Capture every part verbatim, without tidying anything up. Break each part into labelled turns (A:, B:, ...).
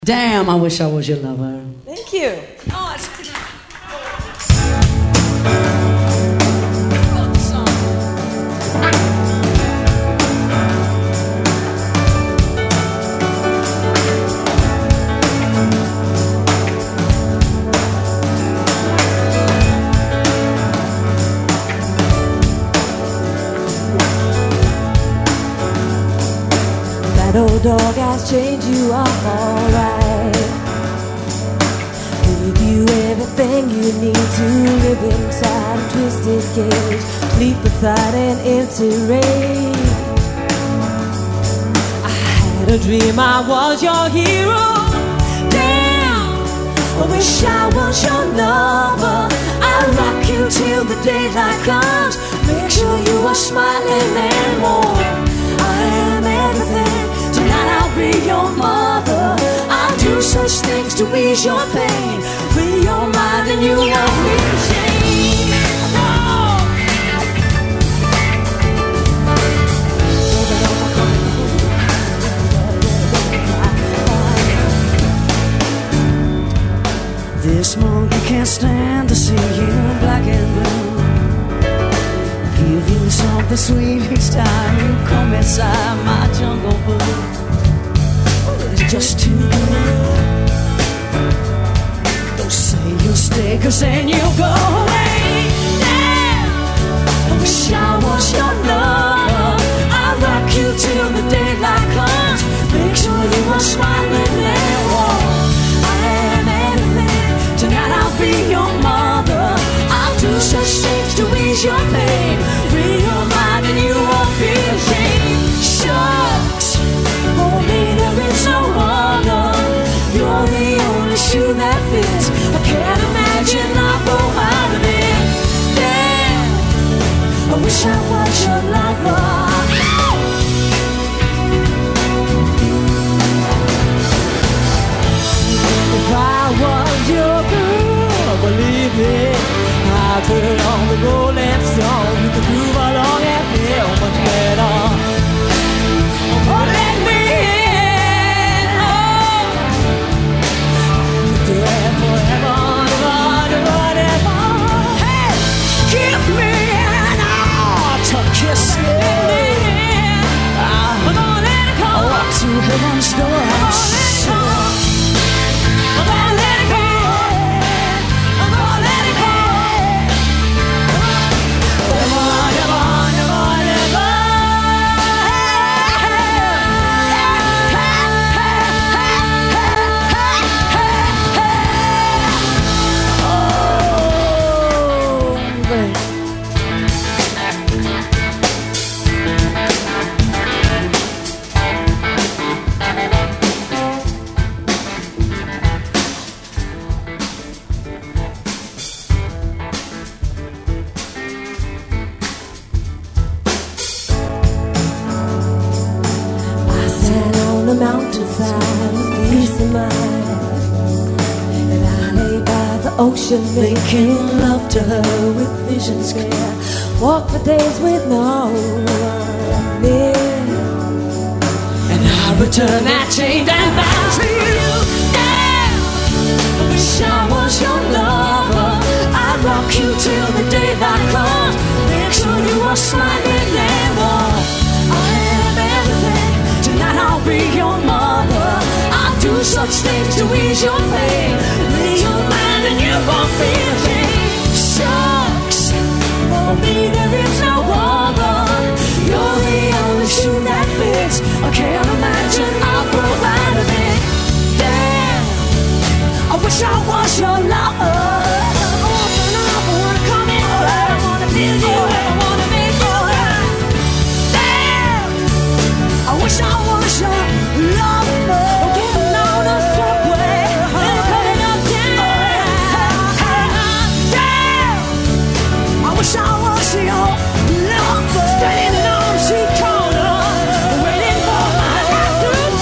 A: Damn, I wish I was your lover.
B: Thank you. Oh, it's...
C: That old dog has changed, you are alright. Give you everything you need to live inside a twisted cage, sleep beside an empty rage. I had a dream I was your hero. Damn, I wish I was your lover. I'll rock you till the daylight comes. Make sure you are smiling and warm. I am everything. Tonight I'll be your mother. I'll do such things to ease your pain. Free your mind and you won't be ashamed. No.
A: This monkey can't stand to see you in black and blue. Give you something sweet each time you come inside my jungle blue. It's just too good. Don't say you'll stay, cause then you'll go away. Yeah. I wish I was your lover. I'll rock you till the daylight comes. Make sure you are smiling and warm. I am everything. Tonight I'll be your mother. I'll do such things to ease your pain. Free your mind and you won't feel ashamed. Shucks, for me there is no other. You're the only shoe that fits. I can't imagine I'll go out of it. Damn, I wish I was your lover. If I was your girl, believe me, I'd turn on the Rolling Stone. You can groove along and feel much better. Oh, let me in, oh. There forever, forever, forever. Hey, give me an hour to kiss you. I'm gonna let it go. Up to heaven's door, I'm sure. I'm gonna let it go. I'm gonna let it go. Never, never, never, never. Oh, baby.
C: Mountainside, a peace of mind. And I lay by the ocean, making love to her with visions clear. Walk for days with no one near.
A: And I return that chained and bound to you.
C: Damn, I wish I was your lover. I'd rock you till the daylight comes. Make sure you are smiling and warm. I am everything. Tonight I'll be your mother. I'll do such things to ease your pain. Free your mind and you won't feel ashamed. Shucks, for me there is no other. You're the only shoe that fits. I can't imagine I'll grow out of it. Damn, I wish I was your lover. Open up, I wanna come in. I wanna feel you, I wanna make you right. Damn, I wish I was your lover. Getting on the subway and coming up down. Damn, I wish I was your lover. Standing on the street corner, waiting for my life to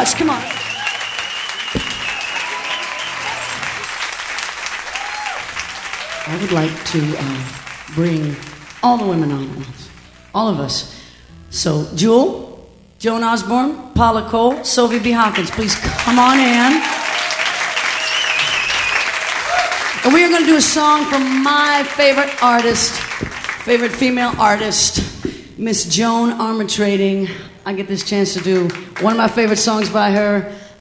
A: much. Come on. I would like to uh, bring all the women on at once. All of us. So, Jewel, Joan Osborne, Paula Cole, Sylvia B. Hawkins, please come on in. And we are going to do a song from my favorite artist, favorite female artist, Miss Joan Armatrading. I get this chance to do one of my favorite songs by her.